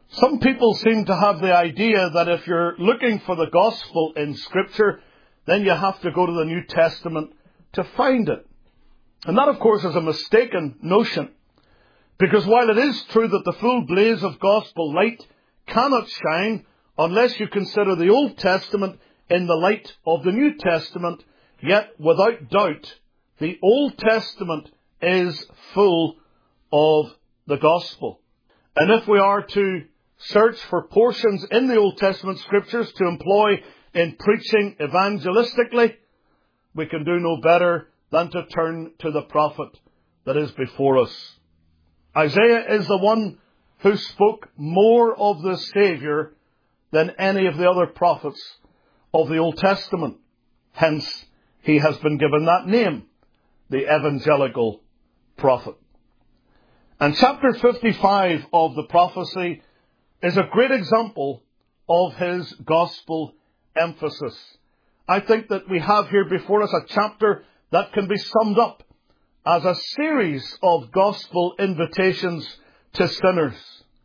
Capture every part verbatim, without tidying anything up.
Some people seem to have the idea that if you're looking for the gospel in Scripture, then you have to go to the New Testament to find it. And that, of course, is a mistaken notion. Because while it is true that the full blaze of gospel light cannot shine unless you consider the Old Testament in the light of the New Testament, yet without doubt, the Old Testament is full of the gospel. And if we are to search for portions in the Old Testament Scriptures to employ in preaching evangelistically, we can do no better than to turn to the prophet that is before us. Isaiah is the one who spoke more of the Savior than any of the other prophets of the Old Testament. Hence, he has been given that name, the evangelical prophet. And chapter fifty-five of the prophecy is a great example of his gospel emphasis. I think that we have here before us a chapter that can be summed up as a series of gospel invitations to sinners.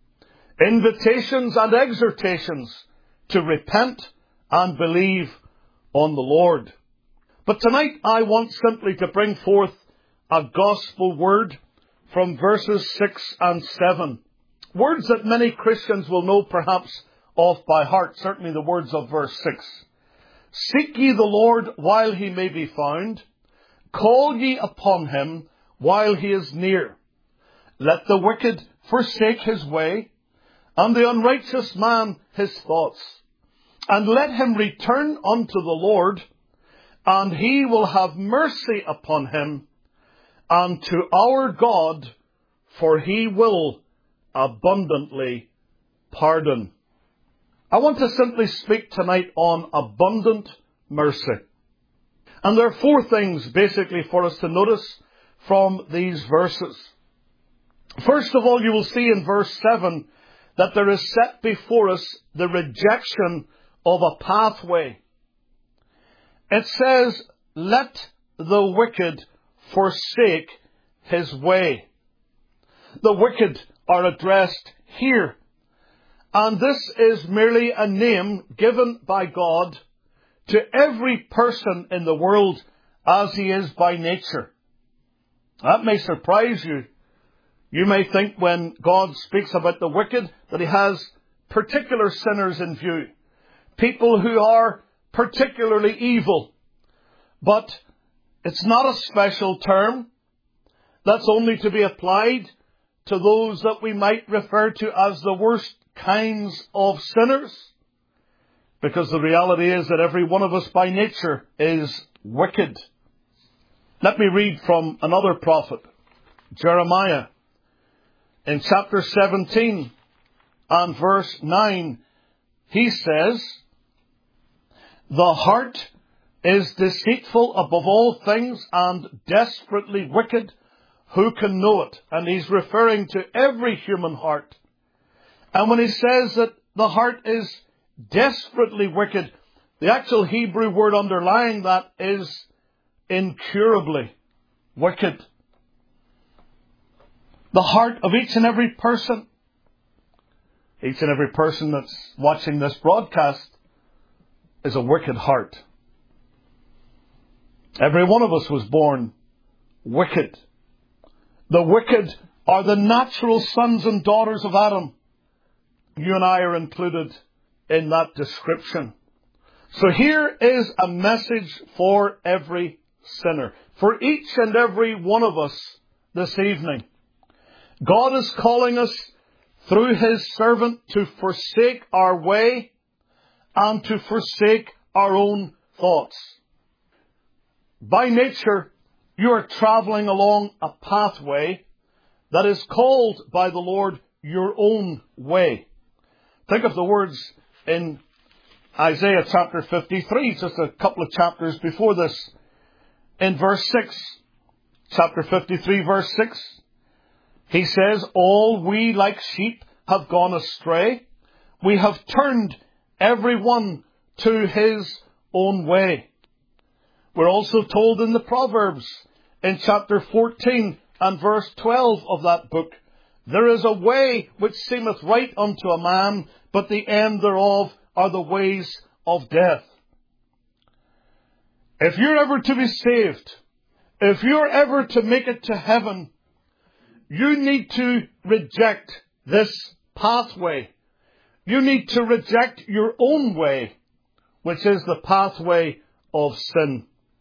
Invitations and exhortations to repent and believe on the Lord. But tonight I want simply to bring forth a gospel word from verses six and seven. Words that many Christians will know perhaps off by heart, certainly the words of verse six. Seek ye the Lord while he may be found. Call ye upon him while he is near. Let the wicked forsake his way, and the unrighteous man his thoughts. And let him return unto the Lord, and he will have mercy upon him, and to our God, for he will abundantly pardon. I want to simply speak tonight on abundant mercy. And there are four things basically for us to notice from these verses. First of all, you will see in verse seven that there is set before us the rejection of a pathway. It says, let the wicked forsake his way. The wicked are addressed here. And this is merely a name given by God to every person in the world as he is by nature. That may surprise you. You may think when God speaks about the wicked that he has particular sinners in view. People who are particularly evil. But it's not a special term that's only to be applied to those that we might refer to as the worst kinds of sinners. Because the reality is that every one of us by nature is wicked. Let me read from another prophet, Jeremiah. In chapter seventeen and verse nine, he says, the heart is deceitful above all things and desperately wicked. Who can know it? And he's referring to every human heart. And when he says that the heart is desperately wicked, the actual Hebrew word underlying that is incurably wicked. The heart of each and every person, each and every person that's watching this broadcast, is a wicked heart. Every one of us was born wicked. The wicked are the natural sons and daughters of Adam. You and I are included in that description. So here is a message for every sinner, for each and every one of us this evening. God is calling us through his servant to forsake our way and to forsake our own thoughts. By nature, you are traveling along a pathway that is called by the Lord your own way. Think of the words in Isaiah chapter fifty-three, just a couple of chapters before this. In verse six, chapter fifty-three, verse six, he says, all we like sheep have gone astray. We have turned every one to his own way. We're also told in the Proverbs, in chapter fourteen and verse twelve of that book, There is a way which seemeth right unto a man, but the end thereof are the ways of death. If you're ever to be saved, if you're ever to make it to heaven, you need to reject this pathway. You need to reject your own way, which is the pathway of sin.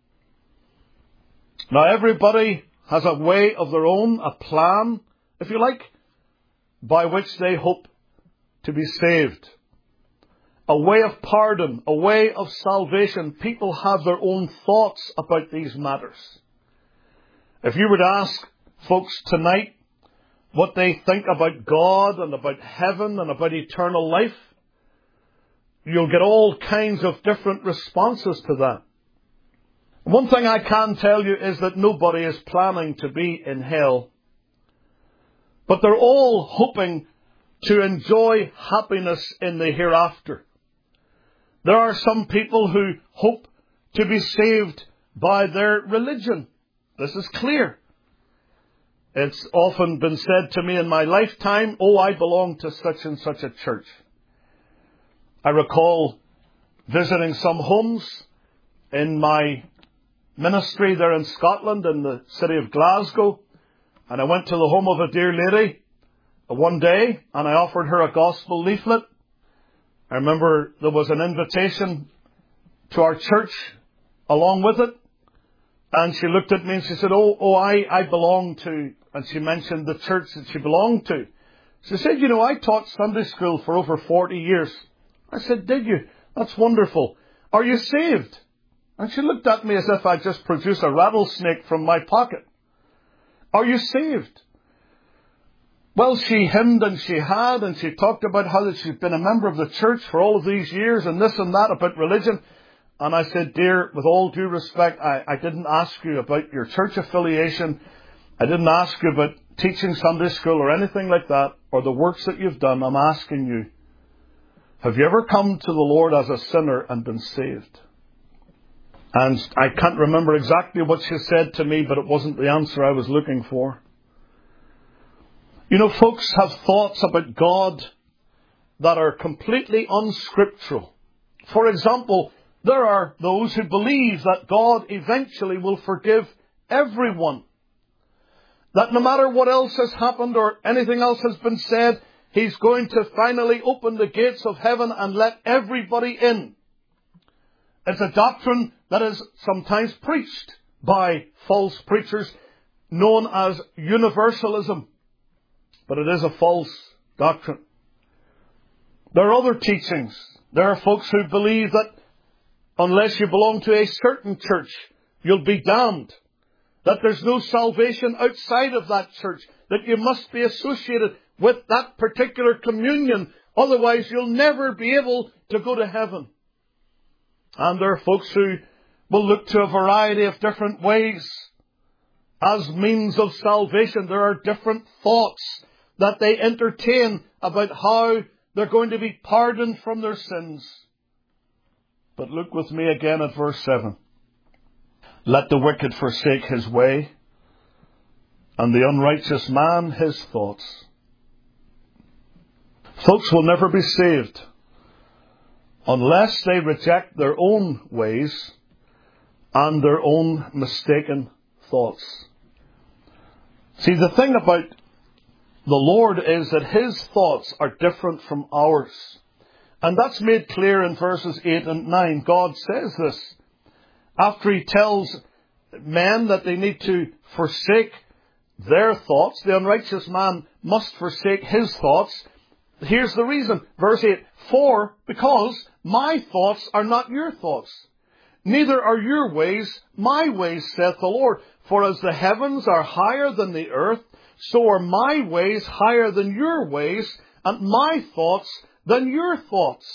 Now, everybody has a way of their own, a plan, if you like, by which they hope to be saved. A way of pardon, a way of salvation. People have their own thoughts about these matters. If you were to ask folks tonight what they think about God and about heaven and about eternal life, you'll get all kinds of different responses to that. One thing I can tell you is that nobody is planning to be in hell. But they're all hoping to enjoy happiness in the hereafter. There are some people who hope to be saved by their religion. This is clear. It's often been said to me in my lifetime, oh, I belong to such and such a church. I recall visiting some homes in my ministry there in Scotland, in the city of Glasgow. And I went to the home of a dear lady one day, and I offered her a gospel leaflet. I remember there was an invitation to our church along with it. And she looked at me and she said, oh, oh, I, I belong to, and she mentioned the church that she belonged to. She said, you know, I taught Sunday school for over forty years. I said, did you? That's wonderful. Are you saved? And she looked at me as if I'd just produced a rattlesnake from my pocket. Are you saved? Well, she hymned and she had, and she talked about how that she'd been a member of the church for all of these years and this and that about religion. And I said, dear, with all due respect, I, I didn't ask you about your church affiliation. I didn't ask you about teaching Sunday school or anything like that, or the works that you've done. I'm asking you, have you ever come to the Lord as a sinner and been saved? And I can't remember exactly what she said to me, but it wasn't the answer I was looking for. You know, folks have thoughts about God that are completely unscriptural. For example, there are those who believe that God eventually will forgive everyone. That no matter what else has happened or anything else has been said, He's going to finally open the gates of heaven and let everybody in. It's a doctrine that is sometimes preached by false preachers, known as universalism. But it is a false doctrine. There are other teachings. There are folks who believe that unless you belong to a certain church, you'll be damned. That there's no salvation outside of that church. That you must be associated with that particular communion. Otherwise, you'll never be able to go to heaven. And there are folks who will look to a variety of different ways as means of salvation. There are different thoughts that they entertain about how they're going to be pardoned from their sins. But look with me again at verse seven. Let the wicked forsake his way, and the unrighteous man his thoughts. Folks will never be saved unless they reject their own ways and their own mistaken thoughts. See, the thing about the Lord is that His thoughts are different from ours. And that's made clear in verses eight and nine. God says this after He tells men that they need to forsake their thoughts. The unrighteous man must forsake his thoughts. Here's the reason. Verse eight. For, because my thoughts are not your thoughts, neither are your ways my ways, saith the Lord. For as the heavens are higher than the earth, so are my ways higher than your ways, and my thoughts than your thoughts.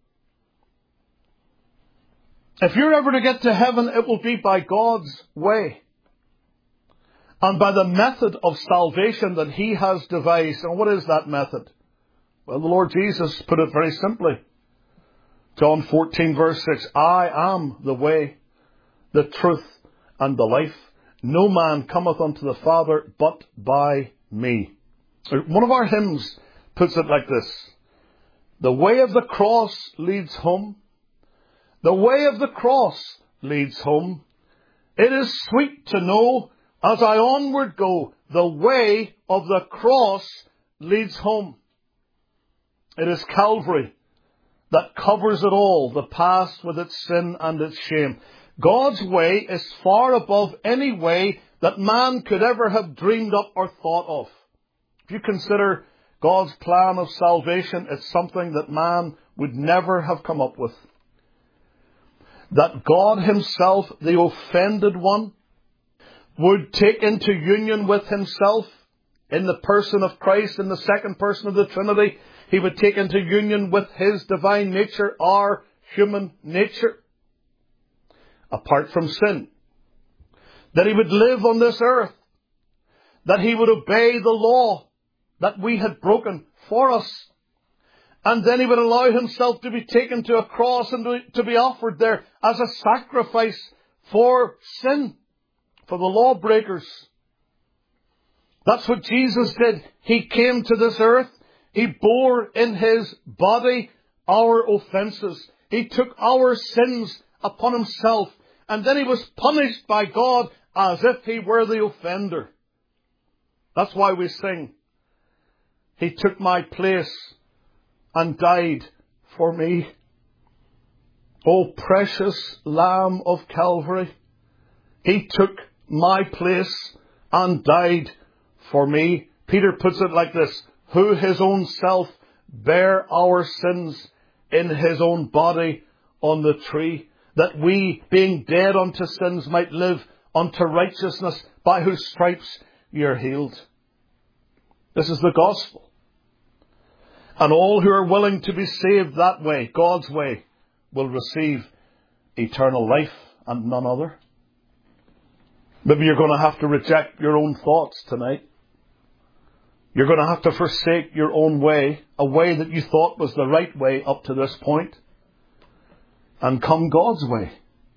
If you're ever to get to heaven, it will be by God's way. And by the method of salvation that He has devised. And what is that method? Well, the Lord Jesus put it very simply. John fourteen verse six. I am the way, the truth, and the life. No man cometh unto the Father but by me. One of our hymns puts it like this: the way of the cross leads home. The way of the cross leads home. It is sweet to know as I onward go, the way of the cross leads home. It is Calvary that covers it all, the past with its sin and its shame. God's way is far above any way that man could ever have dreamed up or thought of. If you consider God's plan of salvation, it's something that man would never have come up with. That God himself, the offended one, would take into union with himself in the person of Christ, in the second person of the Trinity. He would take into union with his divine nature, our human nature, apart from sin. That he would live on this earth. That he would obey the law that we had broken for us. And then he would allow himself to be taken to a cross and to, to be offered there as a sacrifice for sin, for the lawbreakers. That's what Jesus did. He came to this earth. He bore in his body our offenses. He took our sins upon himself. And then he was punished by God as if he were the offender. That's why we sing, he took my place and died for me. O precious Lamb of Calvary, he took my place and died for me. Peter puts it like this: who his own self bare our sins in his own body on the tree, that we, being dead unto sins, might live unto righteousness, by whose stripes ye are healed. This is the gospel. And all who are willing to be saved that way, God's way, will receive eternal life and none other. Maybe you're going to have to reject your own thoughts tonight. You're going to have to forsake your own way, a way that you thought was the right way up to this point, and come God's way.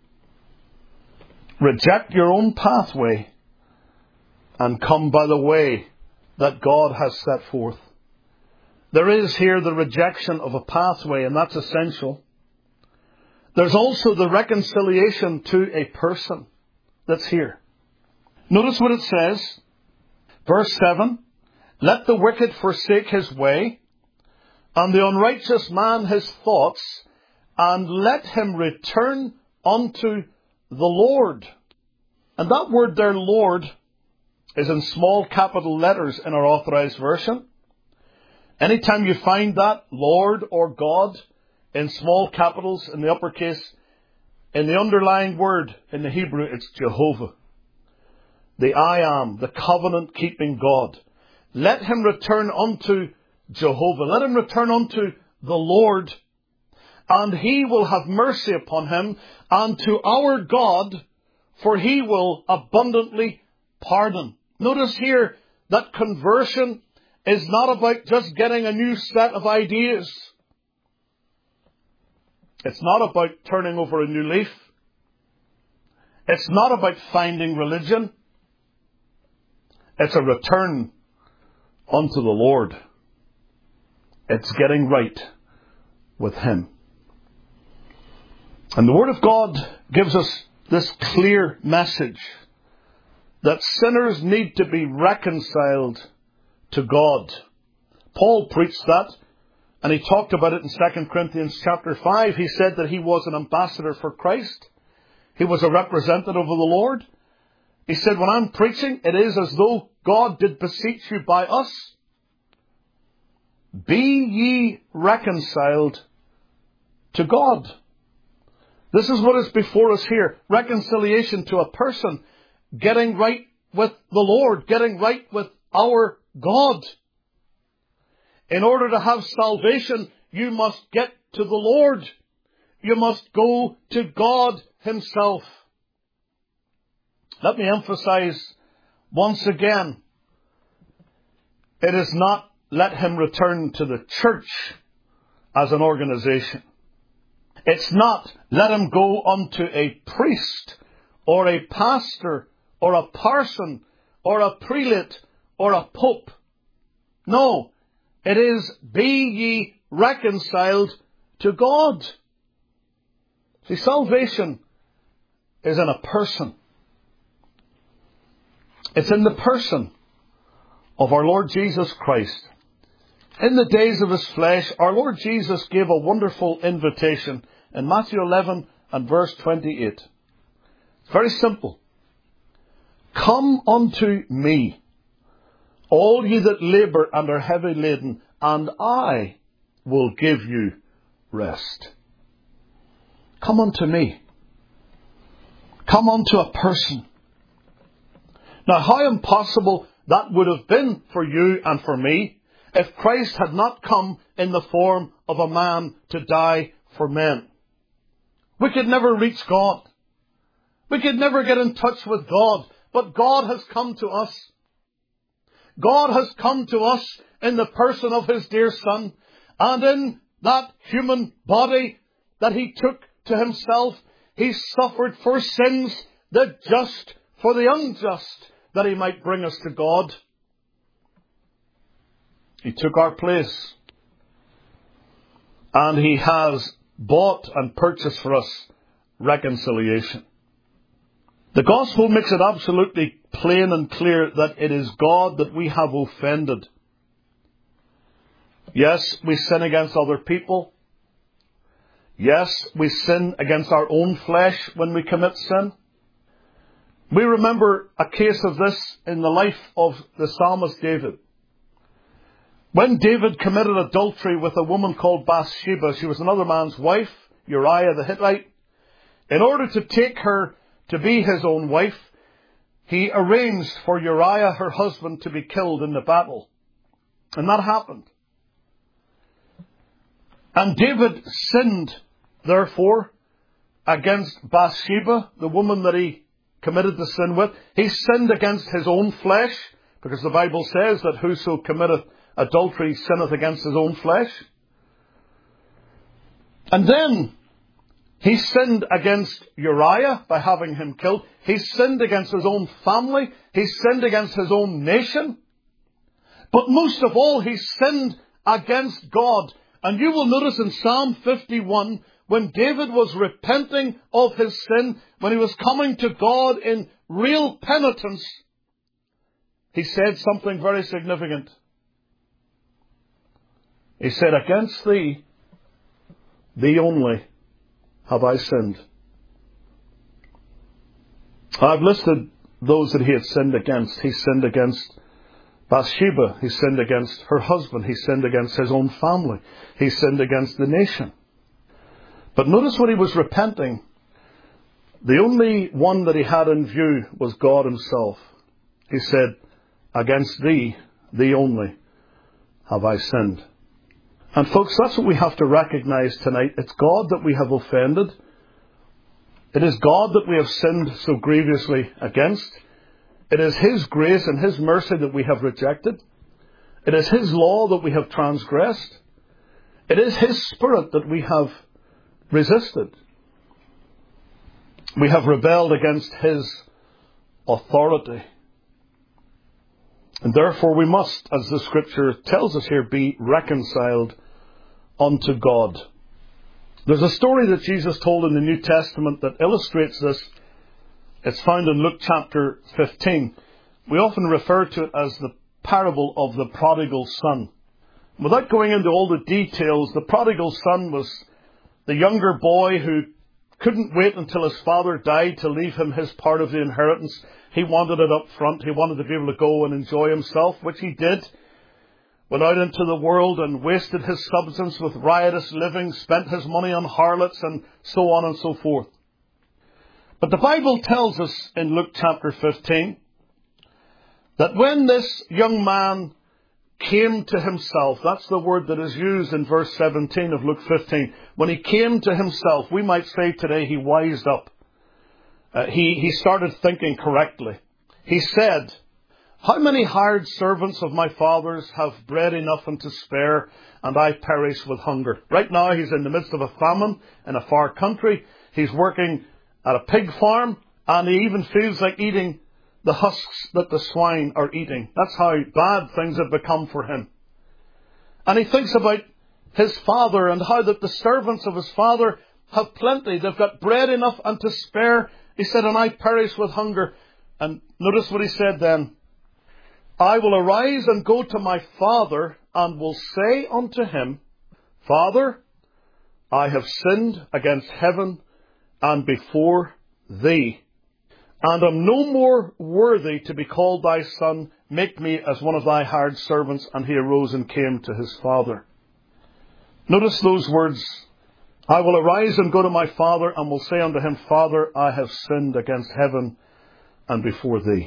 Reject your own pathway and come by the way that God has set forth. There is here the rejection of a pathway, and that's essential. There's also the reconciliation to a person that's here. Notice what it says. Verse seven. Let the wicked forsake his way, and the unrighteous man his thoughts, and let him return unto the Lord. And that word there, Lord, is in small capital letters in our Authorized Version. Anytime you find that, Lord or God, in small capitals in the uppercase, in the underlying word in the Hebrew, it's Jehovah. The I am, the covenant-keeping God. Let him return unto Jehovah. Let him return unto the Lord, and he will have mercy upon him, and to our God, for he will abundantly pardon. Notice here that conversion is not about just getting a new set of ideas. It's not about turning over a new leaf. It's not about finding religion. It's a return unto the Lord. It's getting right with him. And the Word of God gives us this clear message that sinners need to be reconciled to God. Paul preached that, and he talked about it in Second Corinthians chapter five. He said that he was an ambassador for Christ. He was a representative of the Lord. He said, when I'm preaching, it is as though God did beseech you by us. Be ye reconciled to God. This is what is before us here. Reconciliation to a person. Getting right with the Lord. Getting right with our God. In order to have salvation, you must get to the Lord. You must go to God himself. Let me emphasize once again, it is not let him return to the church as an organization. It's not let him go unto a priest or a pastor or a parson or a prelate or a pope. No, it is be ye reconciled to God. See, salvation is in a person. It's in the person of our Lord Jesus Christ. In the days of his flesh, our Lord Jesus gave a wonderful invitation in Matthew eleven and verse twenty-eight. It's very simple. Come unto me, all ye that labour and are heavy laden, and I will give you rest. Come unto me. Come unto a person. Now, how impossible that would have been for you and for me if Christ had not come in the form of a man to die for men. We could never reach God. We could never get in touch with God. But God has come to us. God has come to us in the person of his dear Son. And in that human body that he took to himself, he suffered for sins, the just for the unjust, that he might bring us to God. He took our place. And he has bought and purchased for us reconciliation. The gospel makes it absolutely plain and clear that it is God that we have offended. Yes, we sin against other people. Yes, we sin against our own flesh when we commit sin. We remember a case of this in the life of the psalmist David. When David committed adultery with a woman called Bathsheba, she was another man's wife, Uriah the Hittite. In order to take her to be his own wife, he arranged for Uriah, her husband, to be killed in the battle. And that happened. And David sinned, therefore, against Bathsheba, the woman that he committed the sin with. He sinned against his own flesh, because the Bible says that whoso committeth adultery sinneth against his own flesh. And then he sinned against Uriah by having him killed. He sinned against his own family. He sinned against his own nation. But most of all, he sinned against God. And you will notice in Psalm fifty-one, when David was repenting of his sin, when he was coming to God in real penitence, he said something very significant. He said, against thee, thee only, have I sinned. I've listed those that he had sinned against. He sinned against Bathsheba. He sinned against her husband. He sinned against his own family. He sinned against the nation. But notice when he was repenting, the only one that he had in view was God himself. He said, against thee, thee only, have I sinned. And folks, that's what we have to recognize tonight. It's God that we have offended. It is God that we have sinned so grievously against. It is his grace and his mercy that we have rejected. It is his law that we have transgressed. It is his spirit that we have resisted. We have rebelled against his authority. And therefore we must, as the scripture tells us here, be reconciled unto God. There's a story that Jesus told in the New Testament that illustrates this. It's found in Luke chapter fifteen. We often refer to it as the parable of the prodigal son. Without going into all the details, the prodigal son was the younger boy who couldn't wait until his father died to leave him his part of the inheritance. He wanted it up front. He wanted to be able to go and enjoy himself, which he did. Went out into the world and wasted his substance with riotous living, spent his money on harlots and so on and so forth. But the Bible tells us in Luke chapter fifteen that when this young man came to himself, that's the word that is used in verse seventeen of Luke fifteen. When he came to himself, we might say today he wised up. Uh, he, he started thinking correctly. He said, how many hired servants of my father's have bread enough and to spare, and I perish with hunger? Right now he's in the midst of a famine in a far country. He's working at a pig farm, and he even feels like eating the husks that the swine are eating. That's how bad things have become for him. And he thinks about his father and how that the servants of his father have plenty. They've got bread enough and to spare. He said, and I perish with hunger. And notice what he said then. I will arise and go to my father and will say unto him, Father, I have sinned against heaven and before thee, and am no more worthy to be called thy son. Make me as one of thy hired servants. And he arose and came to his father. Notice those words. I will arise and go to my father and will say unto him, Father, I have sinned against heaven and before thee.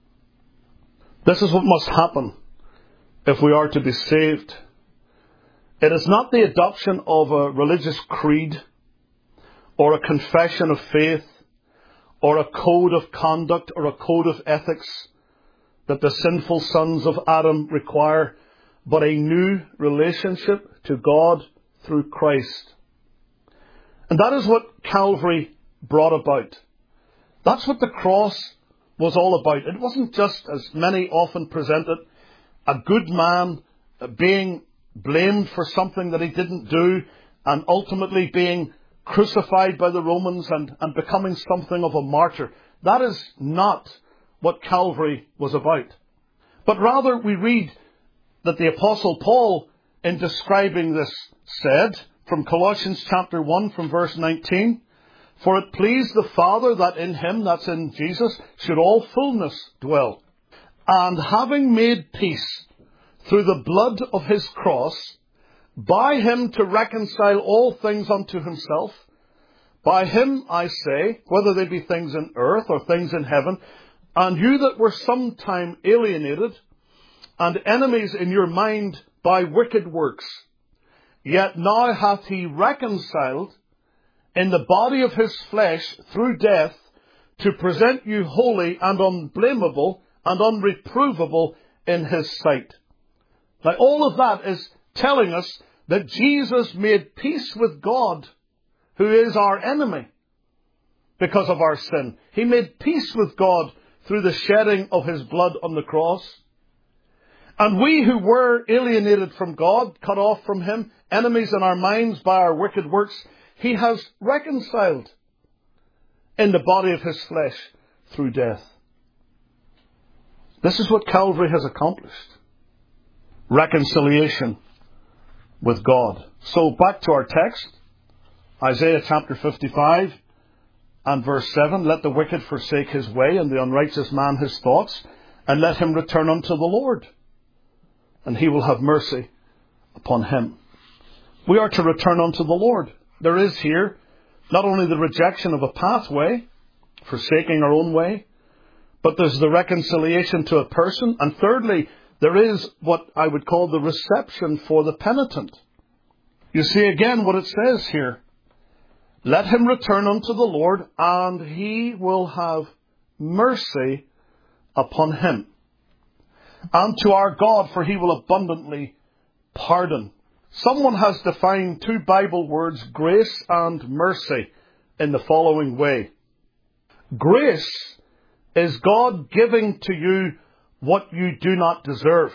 This is what must happen if we are to be saved. It is not the adoption of a religious creed or a confession of faith or a code of conduct or a code of ethics that the sinful sons of Adam require, but a new relationship to God through Christ. And that is what Calvary brought about. That's what the cross was all about. It wasn't just, as many often present it, a good man being blamed for something that he didn't do and ultimately being crucified by the Romans and, and becoming something of a martyr. That is not what Calvary was about. But rather we read that the Apostle Paul, in describing this, said from Colossians chapter one from verse nineteen, For it pleased the Father that in him, that's in Jesus, should all fullness dwell. And having made peace through the blood of his cross, by him to reconcile all things unto himself. By him, I say, whether they be things in earth or things in heaven, and you that were sometime alienated and enemies in your mind by wicked works, yet now hath he reconciled in the body of his flesh through death, to present you holy and unblameable and unreprovable in his sight. Now all of that is telling us that Jesus made peace with God, who is our enemy, because of our sin. He made peace with God through the shedding of his blood on the cross. And we who were alienated from God, cut off from him, enemies in our minds by our wicked works, he has reconciled in the body of his flesh through death. This is what Calvary has accomplished. Reconciliation with God. So back to our text. Isaiah chapter fifty-five and verse seven. Let the wicked forsake his way and the unrighteous man his thoughts, and let him return unto the Lord, and he will have mercy upon him. We are to return unto the Lord. There is here not only the rejection of a pathway, forsaking our own way, but there's the reconciliation to a person. And thirdly, there is what I would call the reception for the penitent. You see again what it says here. Let him return unto the Lord, and he will have mercy upon him. And to our God, for he will abundantly pardon. Someone has defined two Bible words, grace and mercy, in the following way. Grace is God giving to you what you do not deserve.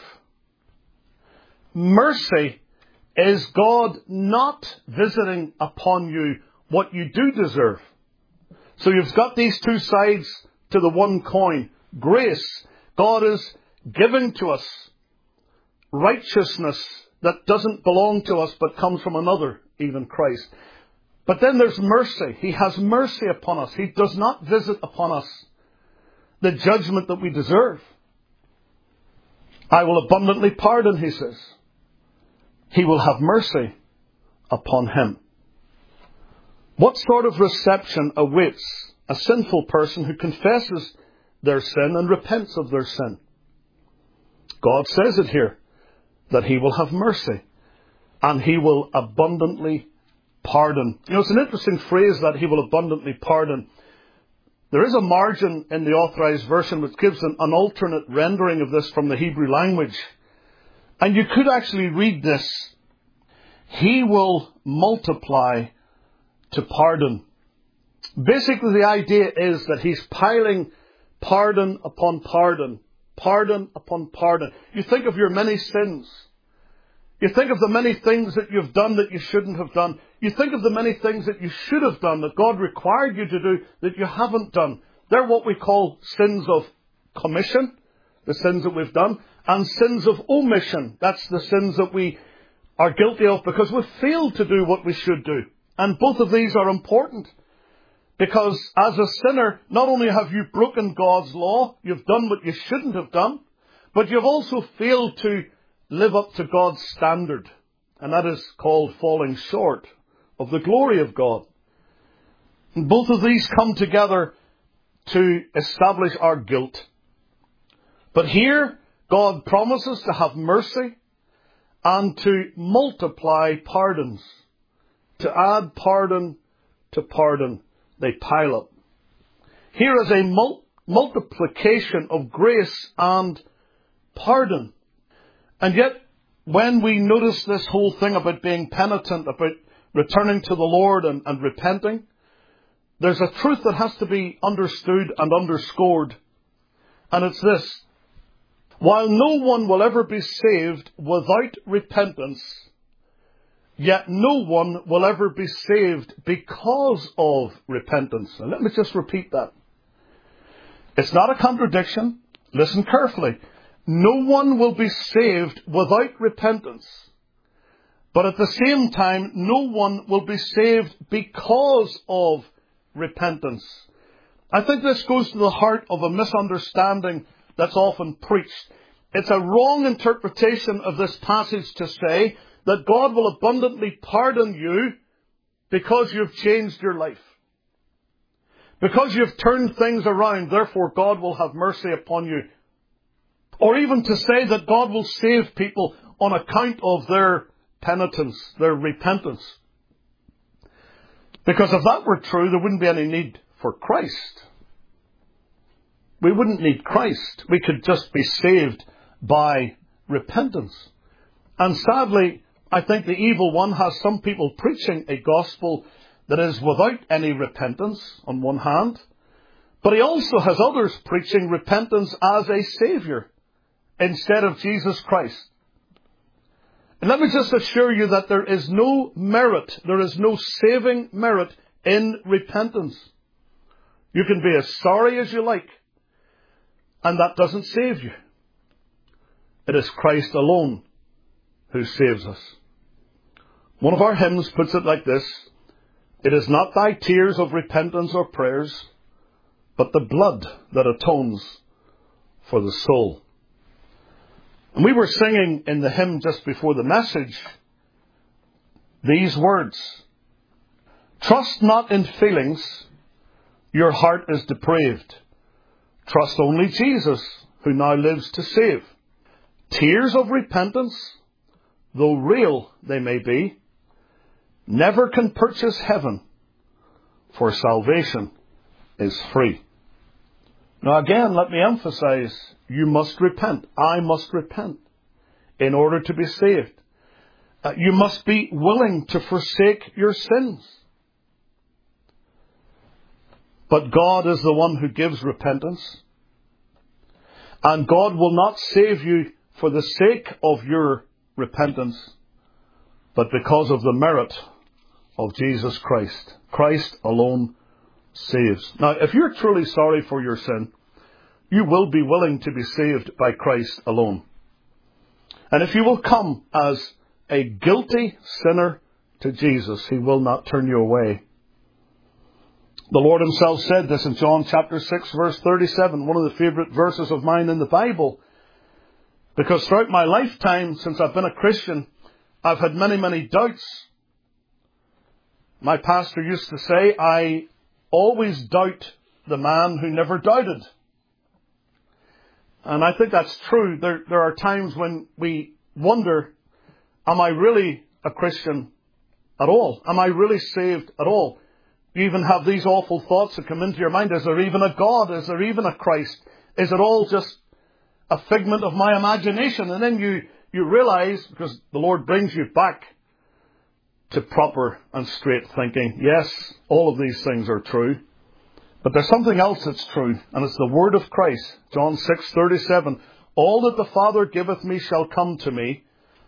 Mercy is God not visiting upon you what you do deserve. So you've got these two sides to the one coin. Grace, God is giving to us righteousness that doesn't belong to us but comes from another, even Christ. But then there's mercy. He has mercy upon us. He does not visit upon us the judgment that we deserve. I will abundantly pardon, he says. He will have mercy upon him. What sort of reception awaits a sinful person who confesses their sin and repents of their sin? God says it here, that he will have mercy and he will abundantly pardon. You know, it's an interesting phrase, that he will abundantly pardon. There is a margin in the Authorized Version which gives an, an alternate rendering of this from the Hebrew language. And you could actually read this: he will multiply to pardon. Basically, the idea is that he's piling pardon upon pardon, pardon upon pardon. You think of your many sins, You think of the many things that you've done that you shouldn't have done. You think of the many things that you should have done, that God required you to do, that you haven't done. They're what we call sins of commission, the sins that we've done, and sins of omission. That's the sins that we are guilty of because we've failed to do what we should do. And both of these are important. Because as a sinner, not only have you broken God's law, you've done what you shouldn't have done, but you've also failed to live up to God's standard. And that is called falling short of the glory of God. And both of these come together to establish our guilt. But here, God promises to have mercy and to multiply pardons. To add pardon to pardon. They pile up. Here is a mul- multiplication of grace and pardon. And yet, when we notice this whole thing about being penitent, about returning to the Lord and, and repenting, there's a truth that has to be understood and underscored. And it's this. While no one will ever be saved without repentance, yet no one will ever be saved because of repentance. And let me just repeat that. It's not a contradiction. Listen carefully. No one will be saved without repentance. But at the same time, no one will be saved because of repentance. I think this goes to the heart of a misunderstanding that's often preached. It's a wrong interpretation of this passage to say that God will abundantly pardon you because you've changed your life. Because you've turned things around, therefore God will have mercy upon you. Or even to say that God will save people on account of their penitence, their repentance. Because if that were true, there wouldn't be any need for Christ. We wouldn't need Christ. We could just be saved by repentance. And sadly, I think the evil one has some people preaching a gospel that is without any repentance on one hand, but he also has others preaching repentance as a saviour instead of Jesus Christ. And let me just assure you that there is no merit, there is no saving merit in repentance. You can be as sorry as you like, and that doesn't save you. It is Christ alone who saves us. One of our hymns puts it like this. It is not thy tears of repentance or prayers, but the blood that atones for the soul. And we were singing in the hymn just before the message these words. Trust not in feelings, your heart is depraved. Trust only Jesus, who now lives to save. Tears of repentance, though real they may be, never can purchase heaven, for salvation is free. Now again, let me emphasize, you must repent. I must repent in order to be saved. Uh, you must be willing to forsake your sins. But God is the one who gives repentance. And God will not save you for the sake of your repentance, but because of the merit of Jesus Christ. Christ alone saves. Now, if you're truly sorry for your sin, you will be willing to be saved by Christ alone. And if you will come as a guilty sinner to Jesus, he will not turn you away. The Lord himself said this in John chapter six, verse thirty-seven, one of the favorite verses of mine in the Bible. Because throughout my lifetime, since I've been a Christian, I've had many, many doubts. My pastor used to say, I always doubt the man who never doubted. And I think that's true. There, there are times when we wonder, am I really a Christian at all? Am I really saved at all? You even have these awful thoughts that come into your mind. Is there even a God? Is there even a Christ? Is it all just a figment of my imagination? And then you, you realize, because the Lord brings you back to proper and straight thinking. Yes, all of these things are true. But there's something else that's true, and it's the word of Christ. John six thirty-seven. All that the Father giveth me shall come to me,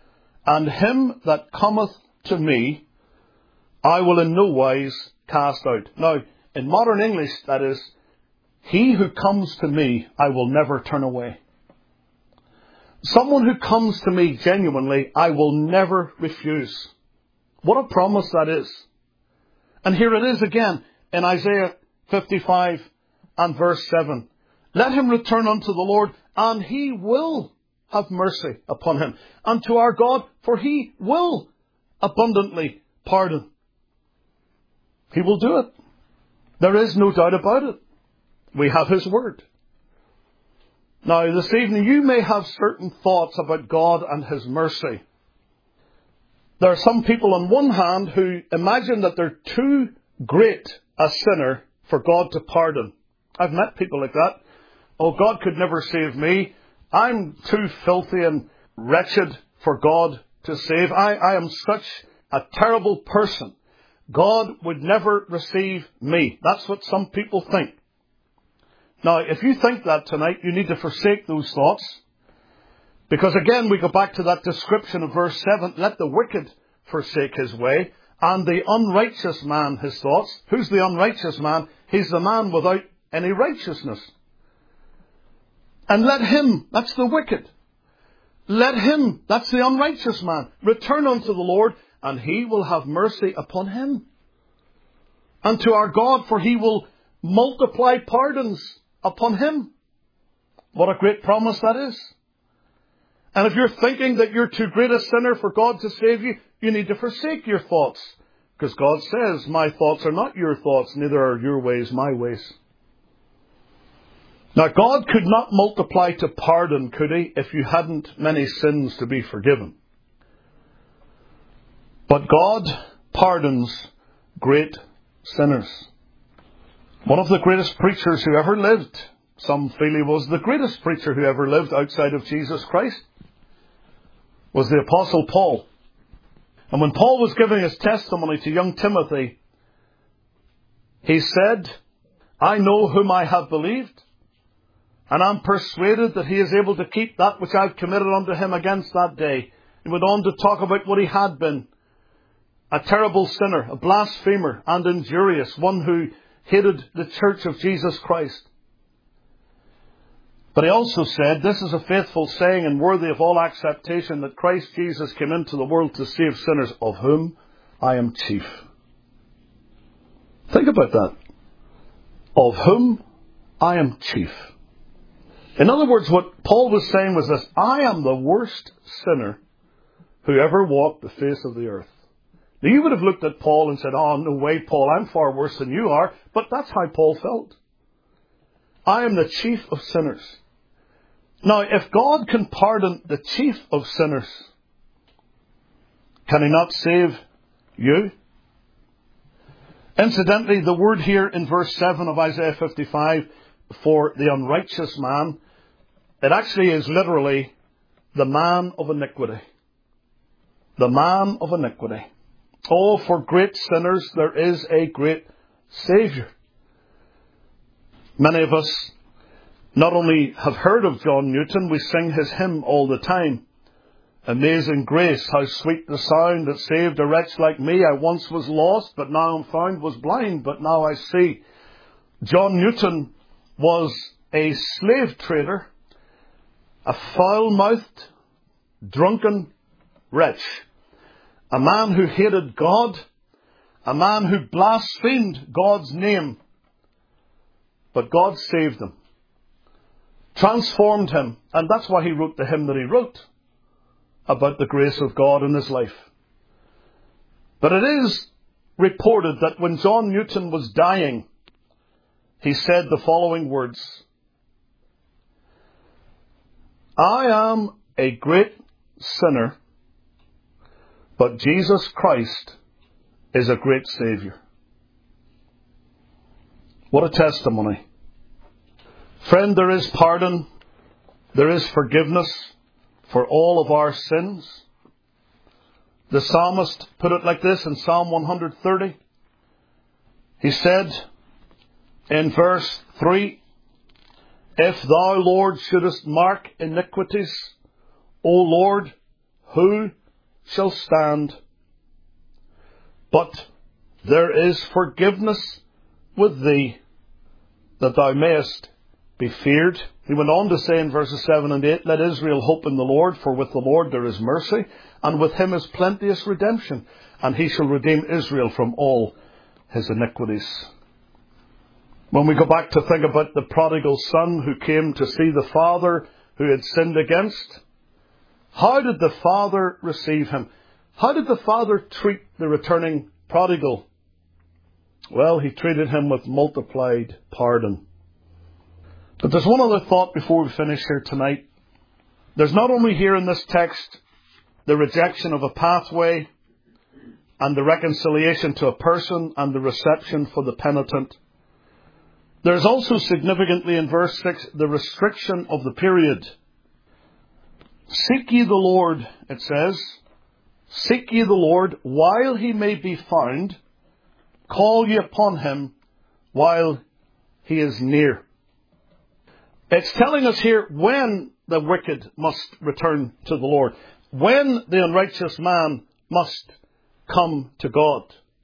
And him that cometh to me, I will in no wise cast out. Now, in modern English, that is, he who comes to me, I will never turn away. Someone who comes to me genuinely, I will never refuse. What a promise that is. And here it is again in Isaiah fifty-five and verse seven. Let him return unto the Lord, and he will have mercy upon him. And to our God, for he will abundantly pardon. He will do it. There is no doubt about it. We have his word. Now, this evening, you may have certain thoughts about God and his mercy. There are some people on one hand who imagine that they're too great a sinner for God to pardon. I've met people like that. Oh, God could never save me. I'm too filthy and wretched for God to save. I, I am such a terrible person. God would never receive me. That's what some people think. Now, if you think that tonight, you need to forsake those thoughts. Because again, we go back to that description of verse seven. Let the wicked forsake his way, and the unrighteous man his thoughts. Who's the unrighteous man? He's the man without any righteousness. And let him, that's the wicked. Let him, that's the unrighteous man, return unto the Lord, and he will have mercy upon him. And to our God, for he will multiply pardons upon him. What a great promise that is. And if you're thinking that you're too great a sinner for God to save you, you need to forsake your thoughts. Because God says, my thoughts are not your thoughts, neither are your ways my ways. Now, God could not multiply to pardon, could he, if you hadn't many sins to be forgiven. But God pardons great sinners. One of the greatest preachers who ever lived, some feel he was the greatest preacher who ever lived outside of Jesus Christ, was the Apostle Paul. And when Paul was giving his testimony to young Timothy, he said, I know whom I have believed, and I'm persuaded that he is able to keep that which I've committed unto him against that day. He went on to talk about what he had been. A terrible sinner, a blasphemer and injurious, one who hated the church of Jesus Christ. But he also said, this is a faithful saying and worthy of all acceptation, that Christ Jesus came into the world to save sinners, of whom I am chief. Think about that. Of whom I am chief. In other words, what Paul was saying was this: I am the worst sinner who ever walked the face of the earth. Now, you would have looked at Paul and said, oh, no way, Paul, I'm far worse than you are. But that's how Paul felt. I am the chief of sinners. Now, if God can pardon the chief of sinners, can he not save you? Incidentally, the word here in verse seven of Isaiah fifty-five for the unrighteous man, it actually is literally the man of iniquity. The man of iniquity. Oh, for great sinners there is a great Saviour. Many of us not only have heard of John Newton, we sing his hymn all the time. Amazing grace, how sweet the sound that saved a wretch like me. I once was lost, but now am found, was blind, but now I see. John Newton was a slave trader, a foul-mouthed, drunken wretch. A man who hated God, a man who blasphemed God's name. But God saved him, transformed him, and that's why he wrote the hymn that he wrote about the grace of God in his life. But it is reported that when John Newton was dying, he said the following words: I am a great sinner, but Jesus Christ is a great Saviour. What a testimony. Friend, there is pardon, there is forgiveness for all of our sins. The psalmist put it like this in Psalm one thirty. He said in verse three, If thou, Lord, shouldest mark iniquities, O Lord, who shall stand. But there is forgiveness with thee, that thou mayest be feared. He went on to say in verses seven and eight, let Israel hope in the Lord, for with the Lord there is mercy, and with him is plenteous redemption, and he shall redeem Israel from all his iniquities. When we go back to think about the prodigal son who came to see the father who had sinned against, how did the father receive him? How did the father treat the returning prodigal? Well, he treated him with multiplied pardon. But there's one other thought before we finish here tonight. There's not only here in this text the rejection of a pathway and the reconciliation to a person and the reception for the penitent. There's also significantly in verse six the restriction of the period. Seek ye the Lord, it says. Seek ye the Lord while he may be found. Call ye upon him while he is near. It's telling us here when the wicked must return to the Lord. When the unrighteous man must come to God.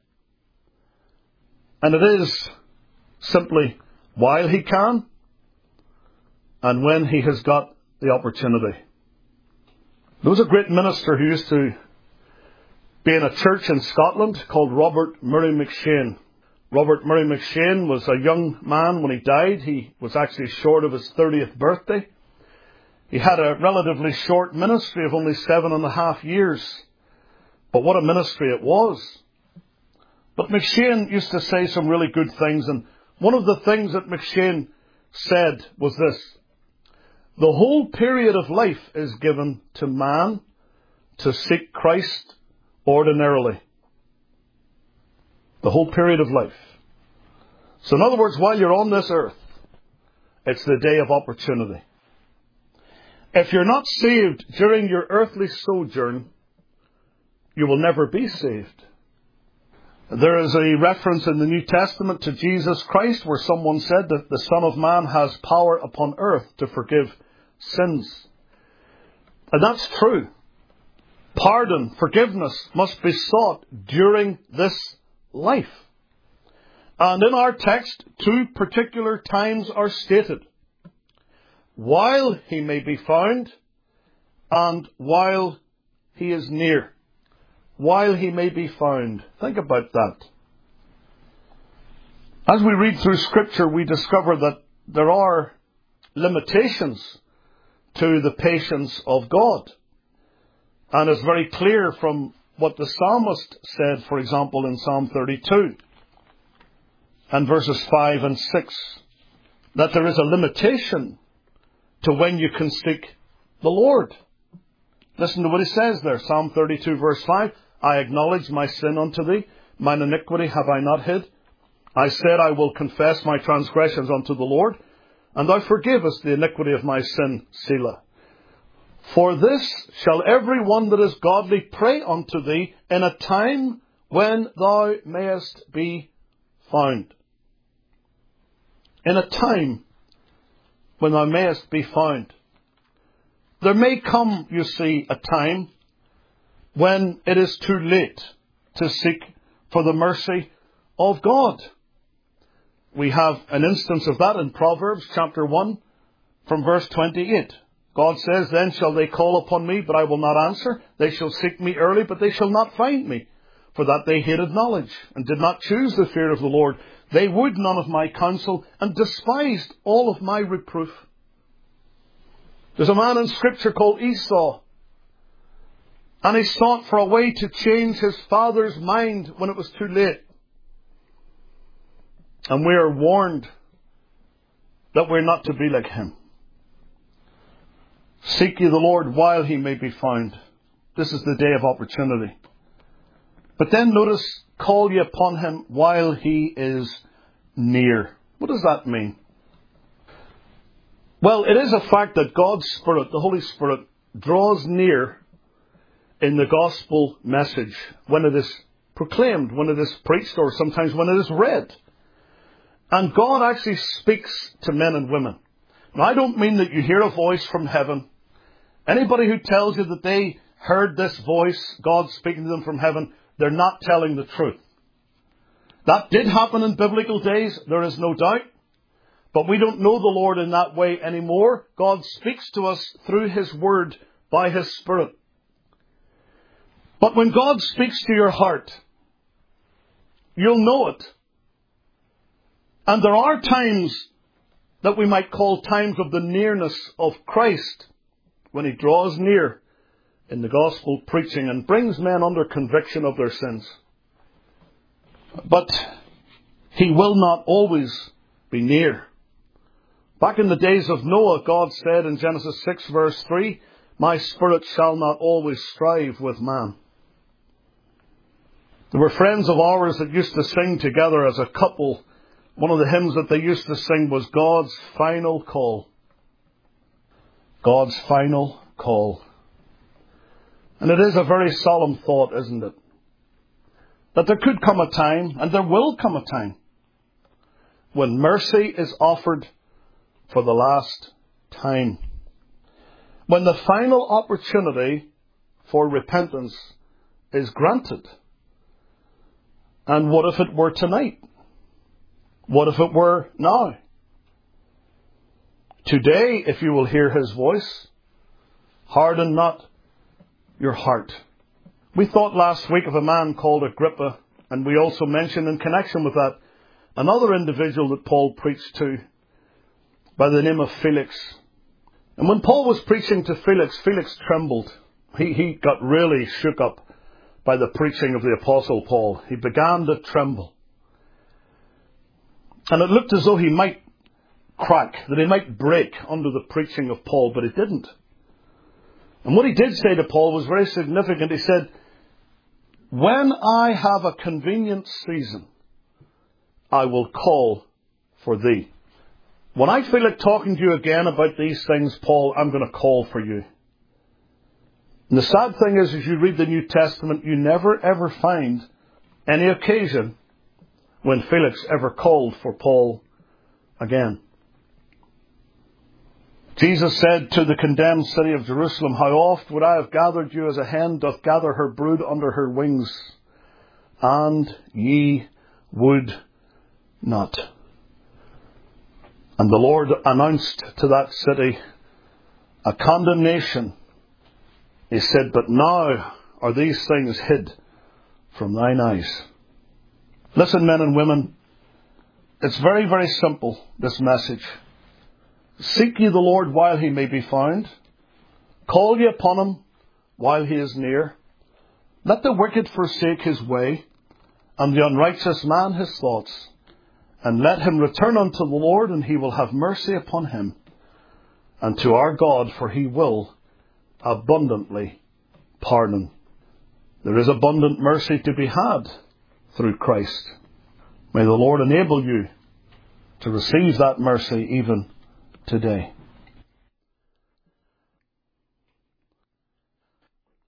And it is simply while he can and when he has got the opportunity. There was a great minister who used to be in a church in Scotland called Robert Murray McCheyne. Robert Murray McCheyne was a young man when he died. He was actually short of his thirtieth birthday. He had a relatively short ministry of only seven and a half years. But what a ministry it was. But McCheyne used to say some really good things, and one of the things that McCheyne said was this: the whole period of life is given to man to seek Christ ordinarily. The whole period of life. So in other words, while you're on this earth, it's the day of opportunity. If you're not saved during your earthly sojourn, you will never be saved. There is a reference in the New Testament to Jesus Christ where someone said that the Son of Man has power upon earth to forgive sins. And that's true. Pardon, forgiveness must be sought during this life. And in our text, two particular times are stated. While he may be found and while he is near. While he may be found. Think about that. As we read through Scripture, we discover that there are limitations to the patience of God. And it's very clear from what the psalmist said, for example, in Psalm thirty-two and verses five and six, that there is a limitation to when you can seek the Lord. Listen to what he says there, Psalm thirty-two verse five, I acknowledge my sin unto thee, mine iniquity have I not hid. I said, I will confess my transgressions unto the Lord, and thou forgivest the iniquity of my sin, Selah. For this shall every one that is godly pray unto thee in a time when thou mayest be found. In a time when thou mayest be found. There may come, you see, a time when it is too late to seek for the mercy of God. We have an instance of that in Proverbs chapter one from verse twenty-eight. God says, then shall they call upon me, but I will not answer. They shall seek me early, but they shall not find me. For that they hated knowledge, and did not choose the fear of the Lord. They would none of my counsel, and despised all of my reproof. There's a man in Scripture called Esau. And he sought for a way to change his father's mind when it was too late. And we are warned that we're not to be like him. Seek ye the Lord while he may be found. This is the day of opportunity. But then notice, call ye upon him while he is near. What does that mean? Well, it is a fact that God's Spirit, the Holy Spirit, draws near in the gospel message when it is proclaimed, when it is preached, or sometimes when it is read. And God actually speaks to men and women. Now, I don't mean that you hear a voice from heaven. Anybody who tells you that they heard this voice, God speaking to them from heaven, they're not telling the truth. That did happen in biblical days, there is no doubt. But we don't know the Lord in that way anymore. God speaks to us through His Word by His Spirit. But when God speaks to your heart, you'll know it. And there are times that we might call times of the nearness of Christ, when He draws near in the gospel preaching and brings men under conviction of their sins. But He will not always be near. Back in the days of Noah, God said in Genesis six verse three, "My spirit shall not always strive with man." There were friends of ours that used to sing together as a couple. One of the hymns that they used to sing was God's Final Call. God's Final Call. And it is a very solemn thought, isn't it? That there could come a time, and there will come a time, when mercy is offered for the last time. When the final opportunity for repentance is granted. And what if it were tonight? What if it were now? Today, if you will hear His voice, harden not your heart. We thought last week of a man called Agrippa, and we also mentioned in connection with that another individual that Paul preached to by the name of Felix. And when Paul was preaching to Felix, Felix trembled. He, he got really shook up by the preaching of the Apostle Paul. He began to tremble. And it looked as though he might crack, that he might break under the preaching of Paul, but he didn't. And what he did say to Paul was very significant. He said, "When I have a convenient season, I will call for thee." When I feel like talking to you again about these things, Paul, I'm going to call for you. And the sad thing is, as you read the New Testament, you never ever find any occasion when Felix ever called for Paul again. Jesus said to the condemned city of Jerusalem, "How oft would I have gathered you as a hen doth gather her brood under her wings, and ye would not." And the Lord announced to that city a condemnation. He said, "But now are these things hid from thine eyes." Listen, men and women, it's very, very simple, this message. Seek ye the Lord while He may be found. Call ye upon Him while He is near. Let the wicked forsake his way, and the unrighteous man his thoughts. And let him return unto the Lord, and He will have mercy upon him, and to our God, for He will abundantly pardon. There is abundant mercy to be had through Christ. May the Lord enable you to receive that mercy even today.